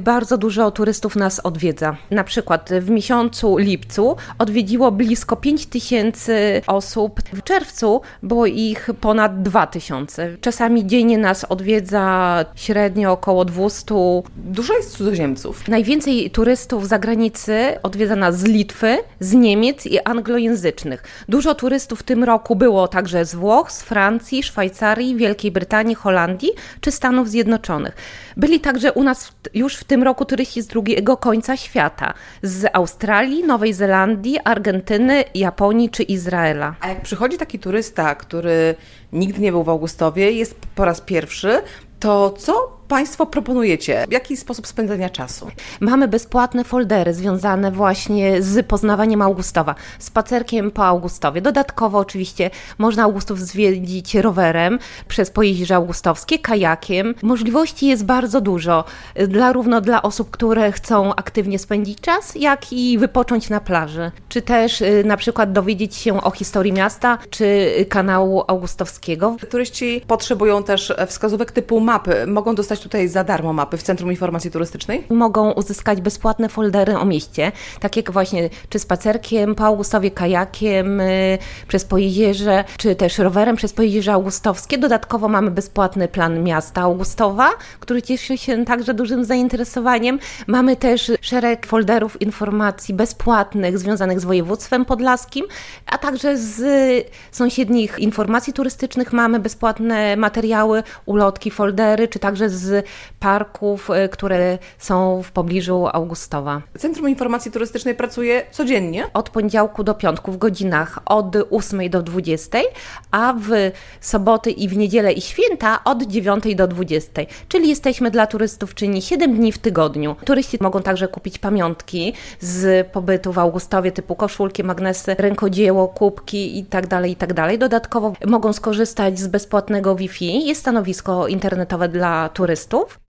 bardzo dużo turystów nas odwiedza. Na przykład w miesiącu lipcu odwiedziło blisko 5000 osób. W czerwcu było ich ponad 2000. Czasami dziennie nas odwiedza średnio około 200. Dużo jest cudzoziemców. Najwięcej turystów z zagranicy odwiedza nas z Litwy, z Niemiec i anglojęzycznych. Dużo turystów w tym roku było także z Włoch, z Francji, Szwajcarii, Wielkiej Brytanii, Holandii czy Stanów Zjednoczonych. Byli także u nas już w tym roku turyści z drugiego końca świata. Z Australii, Nowej Zelandii, Argentyny, Japonii czy Izraela. A jak przychodzi taki turysta, który nigdy nie był w Augustowie, jest po raz pierwszy, to co Państwo proponujecie? Jaki sposób spędzania czasu? Mamy bezpłatne foldery związane właśnie z poznawaniem Augustowa, spacerkiem po Augustowie. Dodatkowo oczywiście można Augustów zwiedzić rowerem przez Pojezierze Augustowskie, kajakiem. Możliwości jest bardzo dużo, zarówno dla osób, które chcą aktywnie spędzić czas, jak i wypocząć na plaży. Czy też na przykład dowiedzieć się o historii miasta, czy kanału augustowskiego. Turyści potrzebują też wskazówek typu mapy. Mogą dostać tutaj za darmo mapy w Centrum Informacji Turystycznej? Mogą uzyskać bezpłatne foldery o mieście, tak jak właśnie czy spacerkiem po Augustowie, kajakiem przez Pojezierze, czy też rowerem przez Pojezierze Augustowskie. Dodatkowo mamy bezpłatny plan miasta Augustowa, który cieszy się także dużym zainteresowaniem. Mamy też szereg folderów informacji bezpłatnych związanych z województwem podlaskim, a także z sąsiednich informacji turystycznych mamy bezpłatne materiały, ulotki, foldery, czy także z parków, które są w pobliżu Augustowa. Centrum Informacji Turystycznej pracuje codziennie? Od poniedziałku do piątku w godzinach od 8 do 20, a w soboty i w niedzielę i święta od 9 do 20. Czyli jesteśmy dla turystów czynni 7 dni w tygodniu. Turyści mogą także kupić pamiątki z pobytu w Augustowie typu koszulki, magnesy, rękodzieło, kubki itd., itd. Dodatkowo mogą skorzystać z bezpłatnego Wi-Fi. Jest stanowisko internetowe dla turystów.